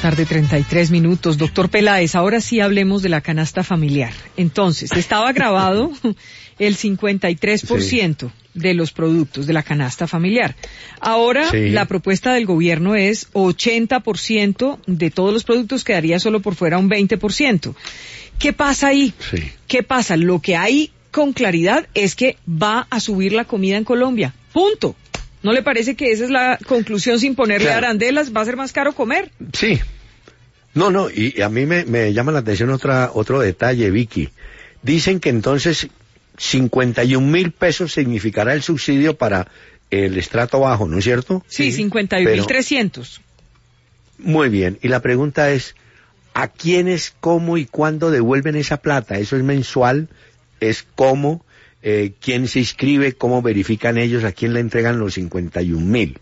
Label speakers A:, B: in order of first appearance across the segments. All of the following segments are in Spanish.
A: 2:33 p.m. Doctor Peláez, ahora sí hablemos de la canasta familiar. Entonces, estaba grabado el 53% de los productos de la canasta familiar. Ahora, la propuesta del gobierno es 80% de todos los productos, quedaría solo por fuera un 20%. ¿Qué pasa ahí? ¿Qué pasa? Lo que hay con claridad es que va a subir la comida en Colombia. Punto. ¿No le parece que esa es la conclusión sin ponerle arandelas? ¿Va a ser más caro comer?
B: Sí. No, y a mí me llama la atención otro detalle, Vicky. Dicen que entonces 51.000 pesos significará el subsidio para el estrato bajo, ¿no es cierto?
A: Sí, 51.300.
B: Muy bien, y la pregunta es, ¿a quiénes, cómo y cuándo devuelven esa plata? ¿Eso es mensual? ¿Es cómo? ¿Quién se inscribe? ¿Cómo verifican ellos? ¿A quién le entregan los 51.000?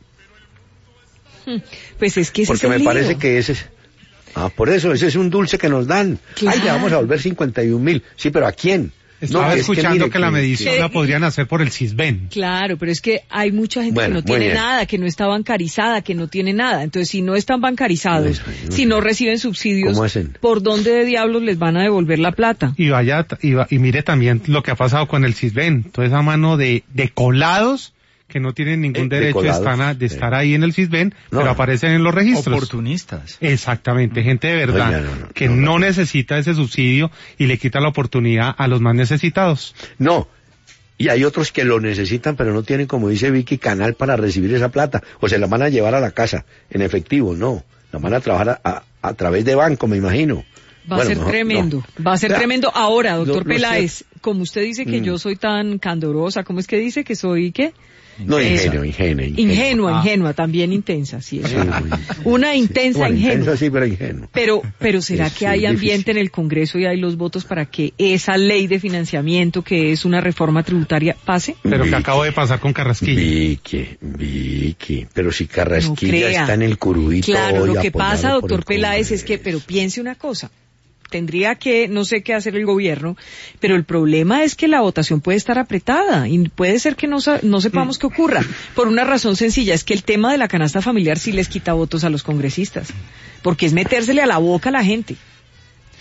A: Pues es que ese
B: porque
A: es el
B: me
A: lío.
B: parece que ese es... por eso, ese es un dulce que nos dan.
A: Claro.
B: Ay, le vamos a volver 51.000. Sí, pero ¿a quién?
C: Estaba escuchando que la medición la podrían hacer por el Sisbén.
A: Claro, pero es que hay mucha gente que no tiene nada, que no está bancarizada, que no tiene nada. Entonces, si no están bancarizados, si no reciben subsidios, ¿por dónde de diablos les van a devolver la plata?
C: Y mire también lo que ha pasado con el Sisbén. Toda esa mano de colados que no tienen ningún derecho de estar ahí en el Sisbén, pero aparecen en los registros.
D: Oportunistas.
C: Exactamente, gente de verdad que no necesita ese subsidio y le quita la oportunidad a los más necesitados.
B: No, y hay otros que lo necesitan, pero no tienen, como dice Vicky, canal para recibir esa plata, o se la van a llevar a la casa en efectivo, no, la van a trabajar a través de banco, me imagino.
A: Va a ser tremendo, va a ser tremendo. Ahora, doctor Peláez, como usted dice que yo soy tan candorosa, ¿cómo es que dice que soy qué?
B: No,
A: ingenua, también intensa, sí. Una intensa ingenua.
B: Intensa, sí, pero ingenua.
A: Pero ¿será que hay ambiente en el Congreso y hay los votos para que esa ley de financiamiento, que es una reforma tributaria, pase?
C: Pero que acabo de pasar con Carrasquilla.
B: Vicky, pero si Carrasquilla está en el curubito.
A: Claro, lo que pasa, doctor Peláez, es que, pero piense una cosa. Tendría que, no sé qué hacer el gobierno, pero el problema es que la votación puede estar apretada y puede ser que no sepamos qué ocurra, por una razón sencilla, es que el tema de la canasta familiar sí les quita votos a los congresistas, porque es metérsele a la boca a la gente.